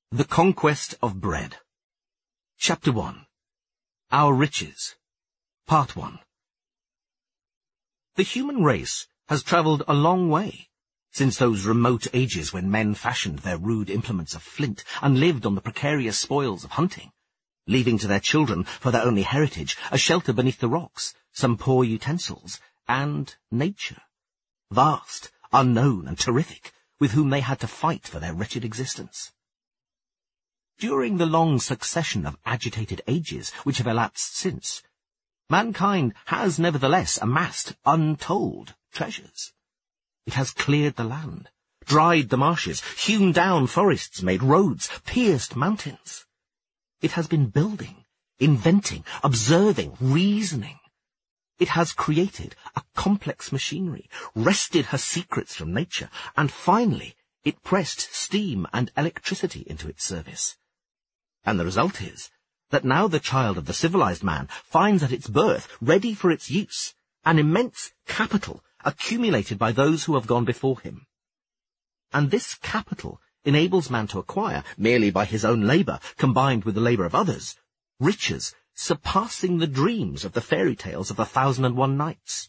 The Conquest of Bread. Chapter 1. Our Riches. Part 1. The human race has travelled a long way since those remote ages when men fashioned their rude implements of flint and lived on the precarious spoils of hunting, leaving to their children for their only heritage a shelter beneath the rocks, some poor utensils, and nature, vast, unknown, and terrific, with whom they had to fight for their wretched existence. During the long succession of agitated ages which have elapsed since, mankind has nevertheless amassed untold treasures. It has cleared the land, dried the marshes, hewn down forests, made roads, pierced mountains. It has been building, inventing, observing, reasoning. It has created a complex machinery, wrested her secrets from nature, and finally it pressed steam and electricity into its service. And the result is that now the child of the civilized man finds at its birth, ready for its use, an immense capital accumulated by those who have gone before him. And this capital enables man to acquire, merely by his own labour combined with the labour of others, riches surpassing the dreams of the fairy tales of the 1001 Nights.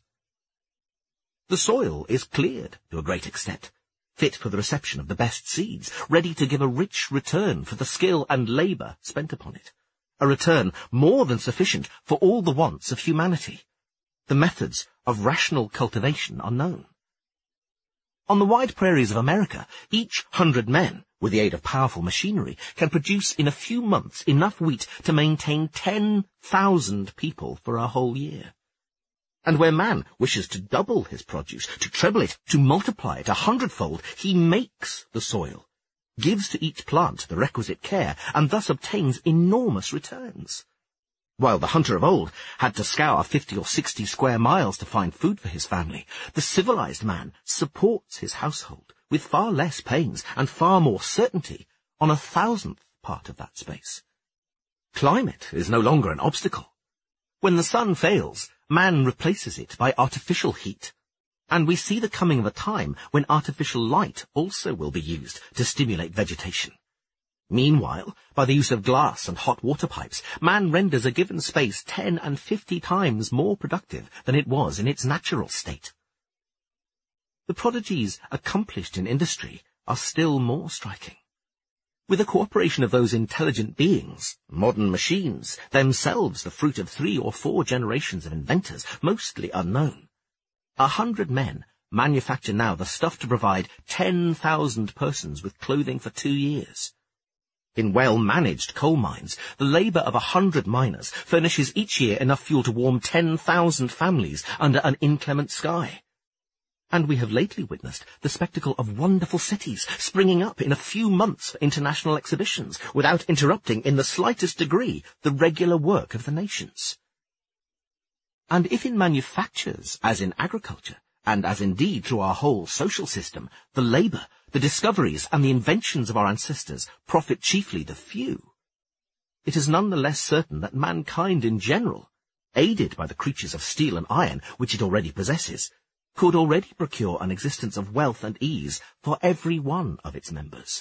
The soil is cleared to a great extent, fit for the reception of the best seeds, ready to give a rich return for the skill and labour spent upon it, a return more than sufficient for all the wants of humanity. The methods of rational cultivation are known. On the wide prairies of America, each 100 men, with the aid of powerful machinery, can produce in a few months enough wheat to maintain 10,000 people for a whole year. And where man wishes to double his produce, to treble it, to multiply it 100-fold, he makes the soil, gives to each plant the requisite care, and thus obtains enormous returns. While the hunter of old had to scour 50 or 60 square miles to find food for his family, the civilized man supports his household with far less pains and far more certainty on 1,000th part of that space. Climate is no longer an obstacle. When the sun fails, man replaces it by artificial heat, and we see the coming of a time when artificial light also will be used to stimulate vegetation. Meanwhile, by the use of glass and hot water pipes, man renders a given space 10 and 50 times more productive than it was in its natural state. The prodigies accomplished in industry are still more striking. With the cooperation of those intelligent beings, modern machines, themselves the fruit of 3 or 4 generations of inventors, mostly unknown, 100 men manufacture now the stuff to provide 10,000 persons with clothing for 2 years. In well-managed coal mines, the labour of 100 miners furnishes each year enough fuel to warm 10,000 families under an inclement sky. And we have lately witnessed the spectacle of wonderful cities springing up in a few months for international exhibitions, without interrupting in the slightest degree the regular work of the nations. And if in manufactures, as in agriculture, and as indeed through our whole social system, the labour, the discoveries, and the inventions of our ancestors profit chiefly the few, it is none the less certain that mankind in general, aided by the creatures of steel and iron which it already possesses, could already procure an existence of wealth and ease for every one of its members.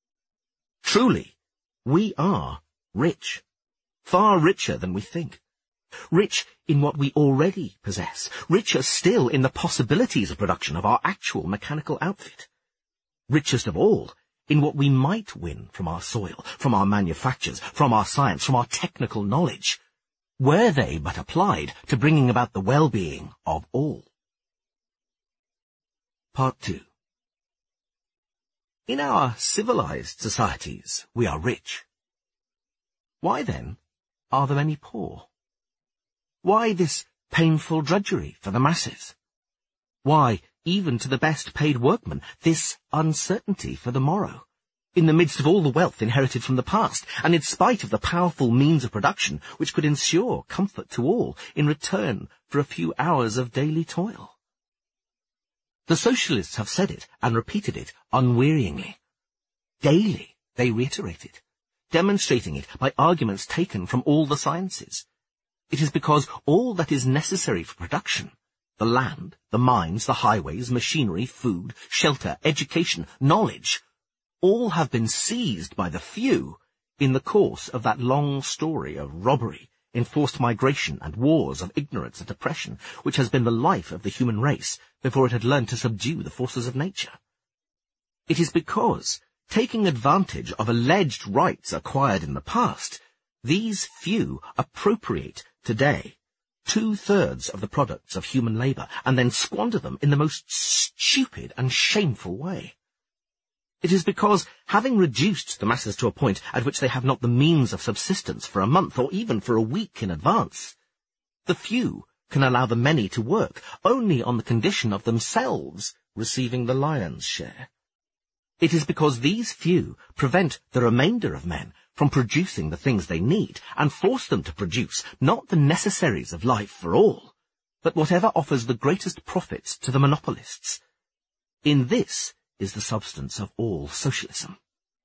Truly, we are rich, far richer than we think. Rich in what we already possess, richer still in the possibilities of production of our actual mechanical outfit. Richest of all in what we might win from our soil, from our manufactures, from our science, from our technical knowledge, were they but applied to bringing about the well-being of all. Part 2. In our civilized societies, we are rich. Why, then, are there many poor? Why this painful drudgery for the masses? Why, even to the best paid workman, this uncertainty for the morrow, in the midst of all the wealth inherited from the past, and in spite of the powerful means of production which could ensure comfort to all in return for a few hours of daily toil? The socialists have said it and repeated it unwearyingly. Daily they reiterate it, demonstrating it by arguments taken from all the sciences. It is because all that is necessary for production, the land, the mines, the highways, machinery, food, shelter, education, knowledge, all have been seized by the few in the course of that long story of robbery, enforced migration, and wars of ignorance and oppression, which has been the life of the human race before it had learned to subdue the forces of nature. It is because, taking advantage of alleged rights acquired in the past, these few appropriate today 2/3 of the products of human labour, and then squander them in the most stupid and shameful way. It is because, having reduced the masses to a point at which they have not the means of subsistence for a month or even for a week in advance, the few can allow the many to work only on the condition of themselves receiving the lion's share. It is because these few prevent the remainder of men from producing the things they need, and force them to produce not the necessaries of life for all, but whatever offers the greatest profits to the monopolists. In this is the substance of all socialism.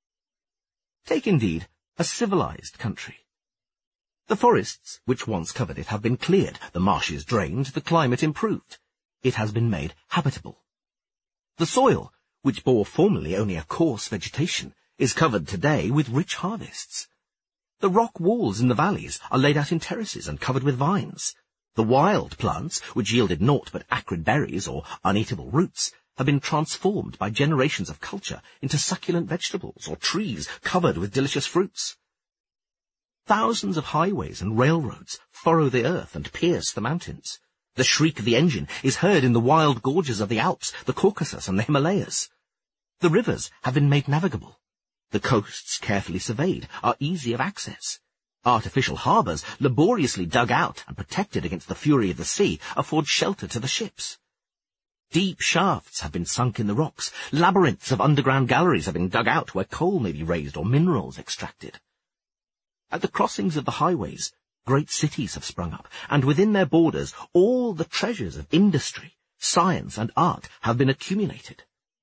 Take indeed a civilized country. The forests which once covered it have been cleared, the marshes drained, the climate improved. It has been made habitable. The soil, which bore formerly only a coarse vegetation, is covered today with rich harvests. The rock walls in the valleys are laid out in terraces and covered with vines. The wild plants, which yielded naught but acrid berries or uneatable roots, have been transformed by generations of culture into succulent vegetables or trees covered with delicious fruits. Thousands of highways and railroads furrow the earth and pierce the mountains. The shriek of the engine is heard in the wild gorges of the Alps, the Caucasus, and the Himalayas. The rivers have been made navigable. The coasts, carefully surveyed, are easy of access. Artificial harbours, laboriously dug out and protected against the fury of the sea, afford shelter to the ships. Deep shafts have been sunk in the rocks. Labyrinths of underground galleries have been dug out where coal may be raised or minerals extracted. At the crossings of the highways, great cities have sprung up, and within their borders all the treasures of industry, science, and art have been accumulated.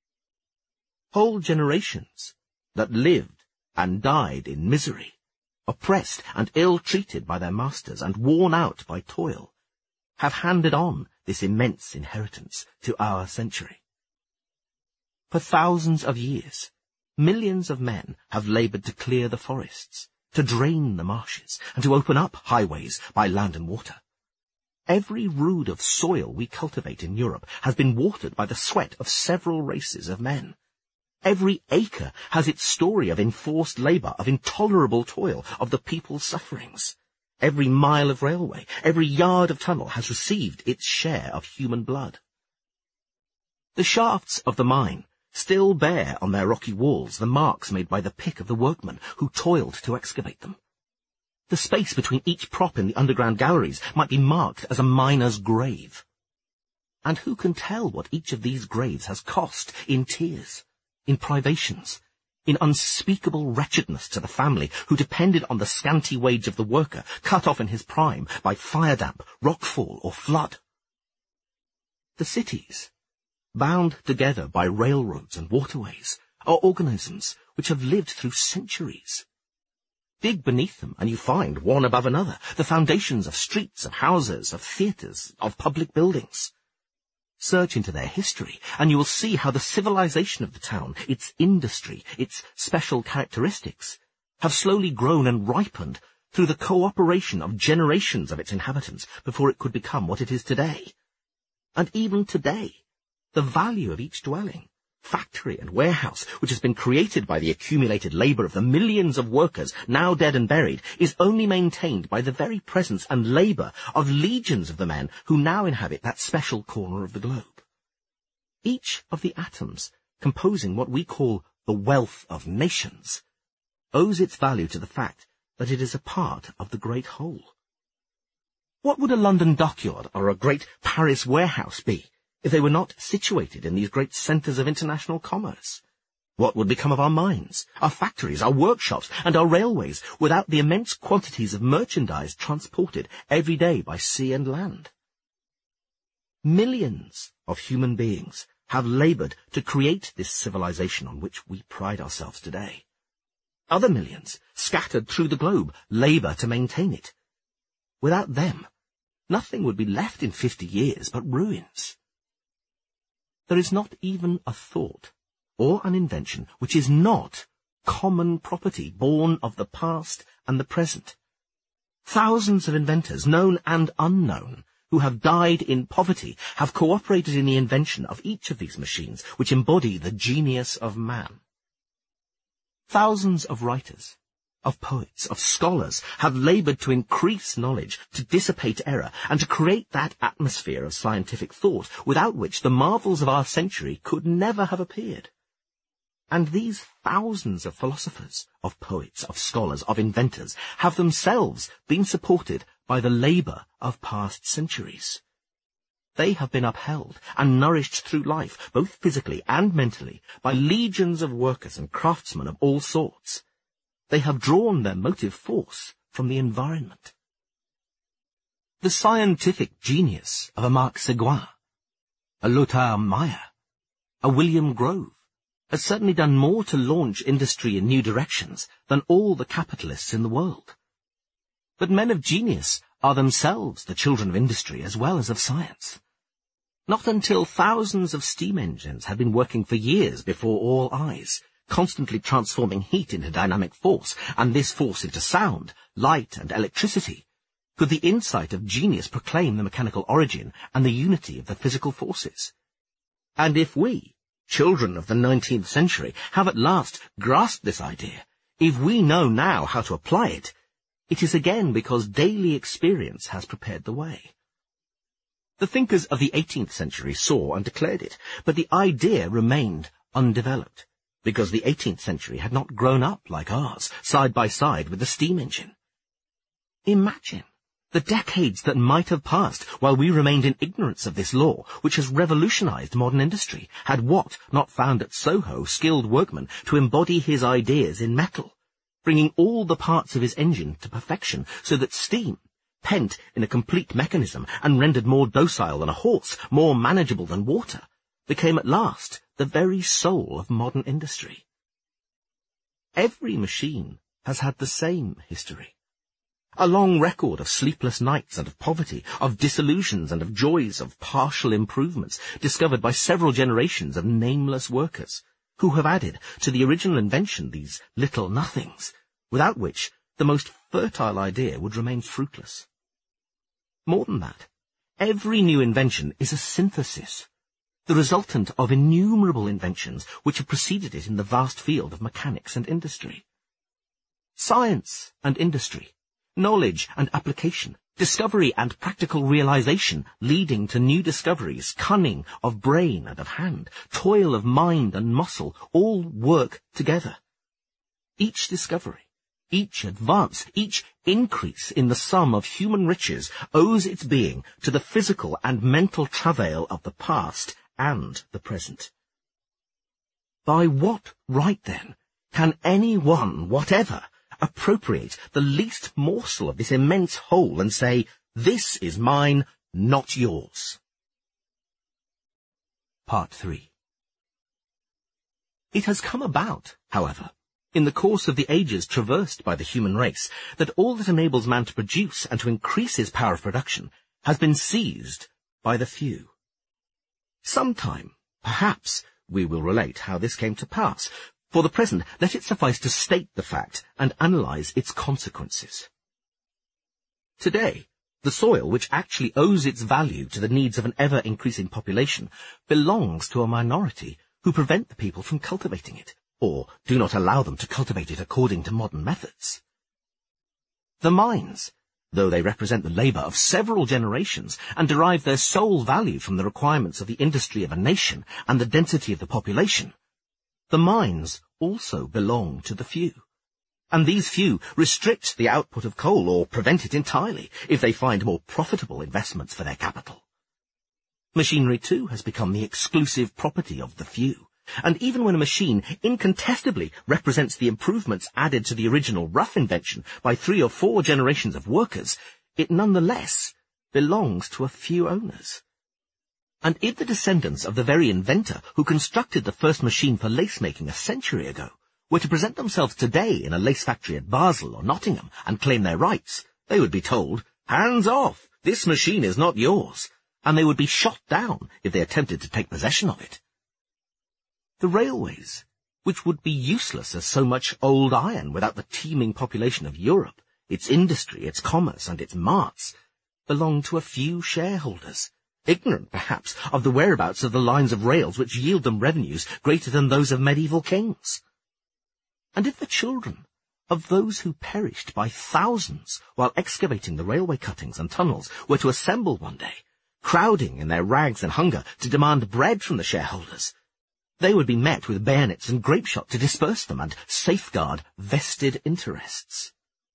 Whole generations that lived and died in misery, oppressed and ill-treated by their masters and worn out by toil, have handed on this immense inheritance to our century. For thousands of years, millions of men have laboured to clear the forests, to drain the marshes, and to open up highways by land and water. Every rood of soil we cultivate in Europe has been watered by the sweat of several races of men. Every acre has its story of enforced labour, of intolerable toil, of the people's sufferings. Every mile of railway, every yard of tunnel has received its share of human blood. The shafts of the mine still bear on their rocky walls the marks made by the pick of the workmen who toiled to excavate them. The space between each prop in the underground galleries might be marked as a miner's grave. And who can tell what each of these graves has cost in tears, in privations, in unspeakable wretchedness to the family who depended on the scanty wage of the worker, cut off in his prime by fire damp, rockfall, or flood? The cities, bound together by railroads and waterways, are organisms which have lived through centuries. Dig beneath them, and you find, one above another, the foundations of streets, of houses, of theatres, of public buildings. Search into their history, and you will see how the civilization of the town, its industry, its special characteristics, have slowly grown and ripened through the cooperation of generations of its inhabitants before it could become what it is today. And even today, the value of each dwelling, factory and warehouse, which has been created by the accumulated labour of the millions of workers now dead and buried, is only maintained by the very presence and labour of legions of the men who now inhabit that special corner of the globe. Each of the atoms composing what we call the wealth of nations owes its value to the fact that it is a part of the great whole. What would a London dockyard or a great Paris warehouse be if they were not situated in these great centres of international commerce? What would become of our mines, our factories, our workshops, and our railways without the immense quantities of merchandise transported every day by sea and land? Millions of human beings have laboured to create this civilization on which we pride ourselves today. Other millions, scattered through the globe, labour to maintain it. Without them, nothing would be left in 50 years but ruins. There is not even a thought or an invention which is not common property born of the past and the present. Thousands of inventors, known and unknown, who have died in poverty, have cooperated in the invention of each of these machines which embody the genius of man. Thousands of writers, of poets, of scholars have laboured to increase knowledge, to dissipate error, and to create that atmosphere of scientific thought without which the marvels of our century could never have appeared. And these thousands of philosophers, of poets, of scholars, of inventors, have themselves been supported by the labour of past centuries. They have been upheld and nourished through life, both physically and mentally, by legions of workers and craftsmen of all sorts. They have drawn their motive force from the environment. The scientific genius of a Marc Seguin, a Lothar Meyer, a William Grove, has certainly done more to launch industry in new directions than all the capitalists in the world. But men of genius are themselves the children of industry as well as of science. Not until thousands of steam engines had been working for years before all eyes, constantly transforming heat into dynamic force, and this force into sound, light, and electricity, could the insight of genius proclaim the mechanical origin and the unity of the physical forces. And if we, children of the 19th century, have at last grasped this idea, if we know now how to apply it, it is again because daily experience has prepared the way. The thinkers of the 18th century saw and declared it, but the idea remained undeveloped, because the 18th century had not grown up like ours, side by side with the steam engine. Imagine the decades that might have passed while we remained in ignorance of this law, which has revolutionized modern industry, had Watt not found at Soho skilled workmen to embody his ideas in metal, bringing all the parts of his engine to perfection so that steam, pent in a complete mechanism and rendered more docile than a horse, more manageable than water, became at last the very soul of modern industry. Every machine has had the same history. A long record of sleepless nights and of poverty, of disillusions and of joys, of partial improvements, discovered by several generations of nameless workers, who have added to the original invention these little nothings, without which the most fertile idea would remain fruitless. More than that, every new invention is a synthesis, the resultant of innumerable inventions which have preceded it in the vast field of mechanics and industry. Science and industry, knowledge and application, discovery and practical realization leading to new discoveries, cunning of brain and of hand, toil of mind and muscle, all work together. Each discovery, each advance, each increase in the sum of human riches owes its being to the physical and mental travail of the past and the present. By what right, then, can any one, whatever, appropriate the least morsel of this immense whole and say, "This is mine, not yours"? Part 3. It has come about, however, in the course of the ages traversed by the human race, that all that enables man to produce and to increase his power of production has been seized by the few. Sometime, perhaps, we will relate how this came to pass. For the present, let it suffice to state the fact and analyse its consequences. Today, the soil, which actually owes its value to the needs of an ever-increasing population, belongs to a minority who prevent the people from cultivating it, or do not allow them to cultivate it according to modern methods. The mines, though they represent the labour of several generations and derive their sole value from the requirements of the industry of a nation and the density of the population, the mines also belong to the few, and these few restrict the output of coal or prevent it entirely if they find more profitable investments for their capital. Machinery, too, has become the exclusive property of the few, and even when a machine incontestably represents the improvements added to the original rough invention by 3 or 4 generations of workers, it nonetheless belongs to a few owners. And if the descendants of the very inventor who constructed the first machine for lace-making a century ago were to present themselves today in a lace factory at Basel or Nottingham and claim their rights, they would be told, "Hands off! This machine is not yours," and they would be shot down if they attempted to take possession of it. The railways, which would be useless as so much old iron without the teeming population of Europe, its industry, its commerce, and its marts, belong to a few shareholders, ignorant, perhaps, of the whereabouts of the lines of rails which yield them revenues greater than those of medieval kings. And if the children of those who perished by thousands while excavating the railway cuttings and tunnels were to assemble one day, crowding in their rags and hunger to demand bread from the shareholders, they would be met with bayonets and grapeshot to disperse them and safeguard vested interests.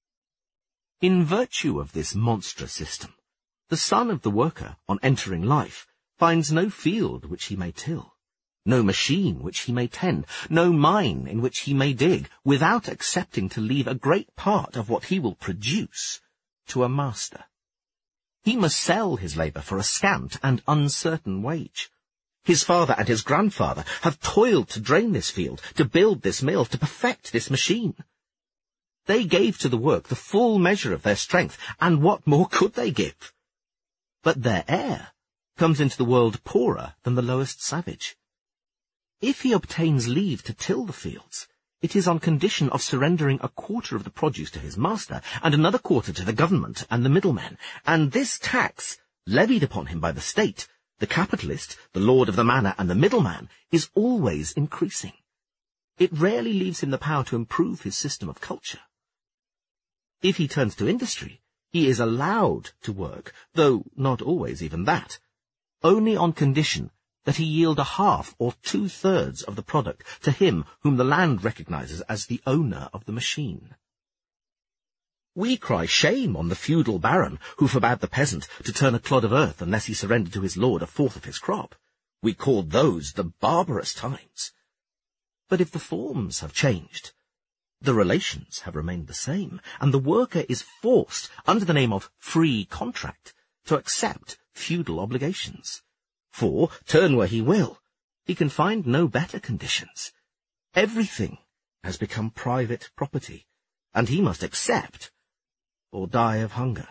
In virtue of this monstrous system, the son of the worker, on entering life, finds no field which he may till, no machine which he may tend, no mine in which he may dig, without accepting to leave a great part of what he will produce to a master. He must sell his labour for a scant and uncertain wage. His father and his grandfather have toiled to drain this field, to build this mill, to perfect this machine. They gave to the work the full measure of their strength, and what more could they give? But their heir comes into the world poorer than the lowest savage. If he obtains leave to till the fields, it is on condition of surrendering a quarter of the produce to his master, and another quarter to the government and the middlemen, and this tax, levied upon him by the state, the capitalist, the lord of the manor, and the middleman, is always increasing. It rarely leaves him the power to improve his system of culture. If he turns to industry, he is allowed to work, though not always even that, only on condition that he yield a half or 2/3 of the product to him whom the land recognizes as the owner of the machine. We cry shame on the feudal baron who forbade the peasant to turn a clod of earth unless he surrendered to his lord a fourth of his crop. We called those the barbarous times. But if the forms have changed, the relations have remained the same, and the worker is forced, under the name of free contract, to accept feudal obligations. For, turn where he will, he can find no better conditions. Everything has become private property, and he must accept or die of hunger.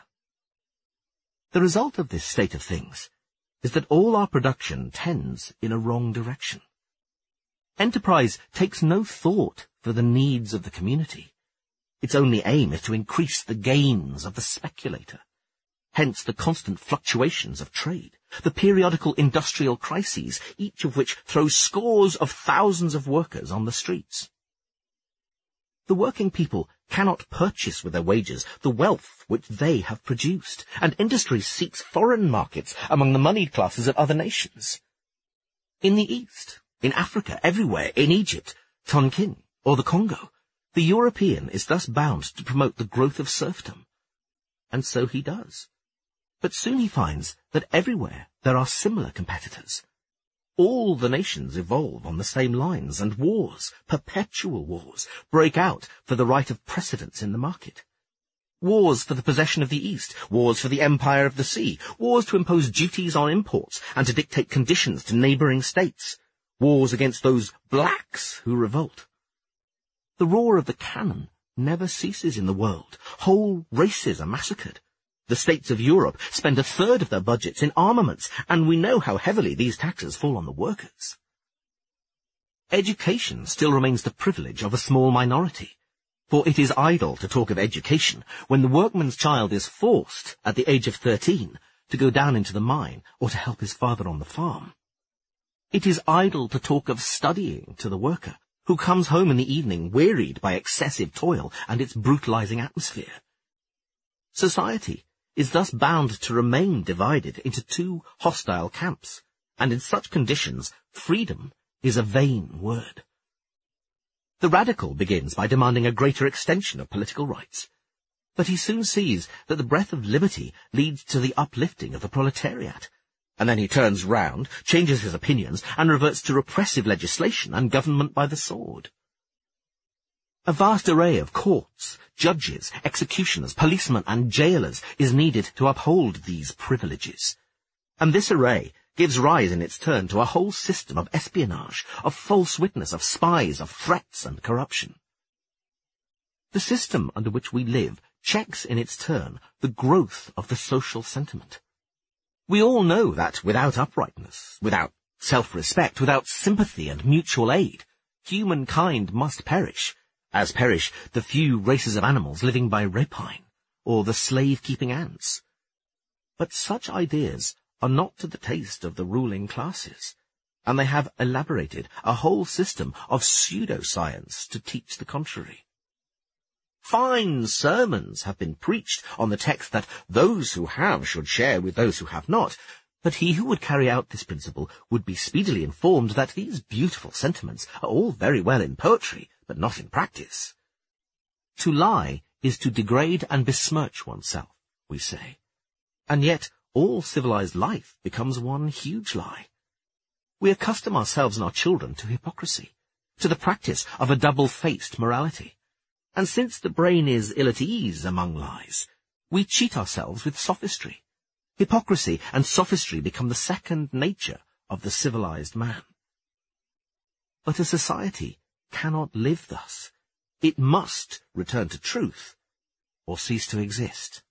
The result of this state of things is that all our production tends in a wrong direction. Enterprise takes no thought for the needs of the community. Its only aim is to increase the gains of the speculator. Hence the constant fluctuations of trade, the periodical industrial crises, each of which throws scores of thousands of workers on the streets. The working people cannot purchase with their wages the wealth which they have produced, and industry seeks foreign markets among the moneyed classes of other nations. In the East, in Africa, everywhere, in Egypt, Tonkin, or the Congo, the European is thus bound to promote the growth of serfdom. And so he does. But soon he finds that everywhere there are similar competitors. All the nations evolve on the same lines, and wars, perpetual wars, break out for the right of precedence in the market. Wars for the possession of the East, wars for the empire of the sea, wars to impose duties on imports and to dictate conditions to neighbouring states, wars against those blacks who revolt. The roar of the cannon never ceases in the world. Whole races are massacred. The states of Europe spend 1/3 of their budgets in armaments, and we know how heavily these taxes fall on the workers. Education still remains the privilege of a small minority, for it is idle to talk of education when the workman's child is forced, at the age of 13, to go down into the mine or to help his father on the farm. It is idle to talk of studying to the worker, who comes home in the evening wearied by excessive toil and its brutalizing atmosphere. Society is thus bound to remain divided into two hostile camps, and in such conditions freedom is a vain word. The radical begins by demanding a greater extension of political rights, but he soon sees that the breath of liberty leads to the uplifting of the proletariat, and then he turns round, changes his opinions, and reverts to repressive legislation and government by the sword. A vast array of courts, judges, executioners, policemen, and jailers is needed to uphold these privileges. And this array gives rise in its turn to a whole system of espionage, of false witness, of spies, of threats, and corruption. The system under which we live checks in its turn the growth of the social sentiment. We all know that without uprightness, without self-respect, without sympathy and mutual aid, humankind must perish, as perish the few races of animals living by rapine, or the slave-keeping ants. But such ideas are not to the taste of the ruling classes, and they have elaborated a whole system of pseudoscience to teach the contrary. Fine sermons have been preached on the text that those who have should share with those who have not, but he who would carry out this principle would be speedily informed that these beautiful sentiments are all very well in poetry, but not in practice. To lie is to degrade and besmirch oneself, we say, and yet all civilized life becomes one huge lie. We accustom ourselves and our children to hypocrisy, to the practice of a double-faced morality. And since the brain is ill at ease among lies, we cheat ourselves with sophistry. Hypocrisy and sophistry become the second nature of the civilized man. But a society cannot live thus. It must return to truth, or cease to exist.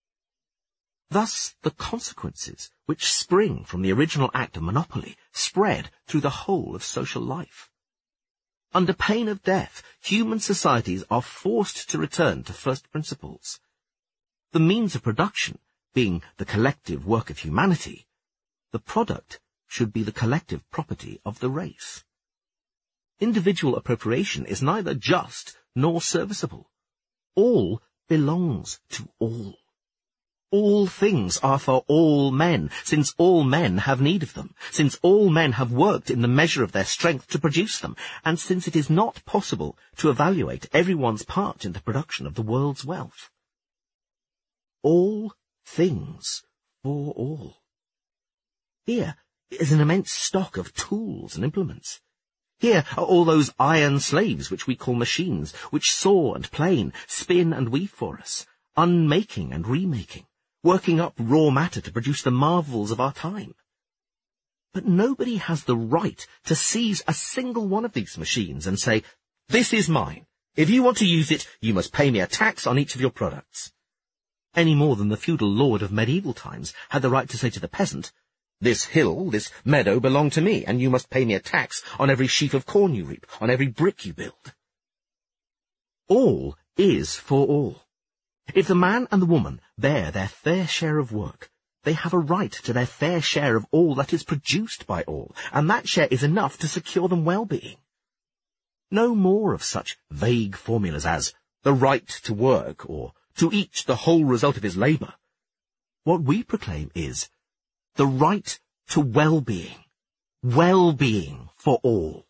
Thus the consequences which spring from the original act of monopoly spread through the whole of social life. Under pain of death, human societies are forced to return to first principles. The means of production being the collective work of humanity, the product should be the collective property of the race. Individual appropriation is neither just nor serviceable. All belongs to all. All things are for all men, since all men have need of them, since all men have worked in the measure of their strength to produce them, and since it is not possible to evaluate everyone's part in the production of the world's wealth. All things for all. Here is an immense stock of tools and implements. Here are all those iron slaves which we call machines, which saw and plane, spin and weave for us, unmaking and remaking, working up raw matter to produce the marvels of our time. But nobody has the right to seize a single one of these machines and say, "This is mine. If you want to use it, you must pay me a tax on each of your products." Any more than the feudal lord of medieval times had the right to say to the peasant, "This hill, this meadow belong to me, and you must pay me a tax on every sheaf of corn you reap, on every brick you build." All is for all. If the man and the woman bear their fair share of work, they have a right to their fair share of all that is produced by all, and that share is enough to secure them well-being. No more of such vague formulas as the right to work, or to each the whole result of his labour. What we proclaim is the right to well-being for all.